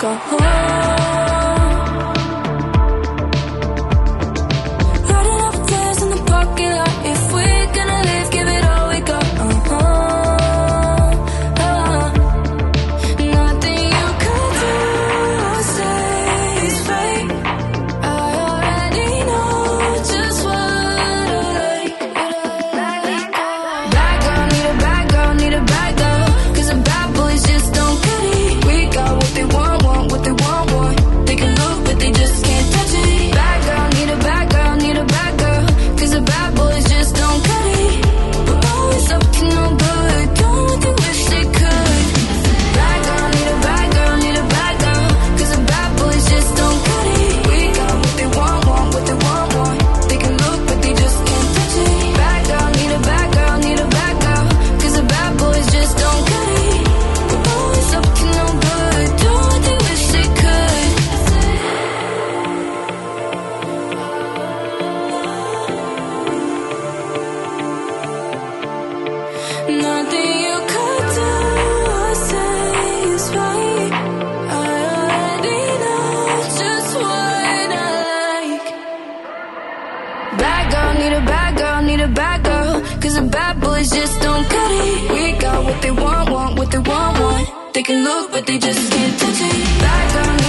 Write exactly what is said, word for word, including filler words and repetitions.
go home. Riding up stairs in the parking lot. If we're gonna live, give it all we got. Uh-huh. Uh-huh. Nothing you could do or say is fake. I already know just what I like. Bad girl, need a bad girl, need a bad girl. Cause the bad boys just don't cut it. We got what they want, want what they want, want. They can look but they just can't touch it. Bad girl, need a bad girl, need a bad girl. Cause the bad boys just don't cut it. We're always up to no good, doing what they wish they could. Bad girl, need a bad girl, need a bad girl. Cause the bad boys just don't cut it. We got what they want, want what they want, want. They can look but they just can't touch it. Bad girl, need a bad girl, need a bad girl. Cause the bad boys just don't cut it. We're always up to no good, doing what they wish they could. Nothing you could do or say is right. I already know just what I like. Bad girl, need a bad girl, need a bad girl. Cause the bad boys just don't cut it. We got what they want, want what they want, want. They can look but they just can't touch it. Bad girl,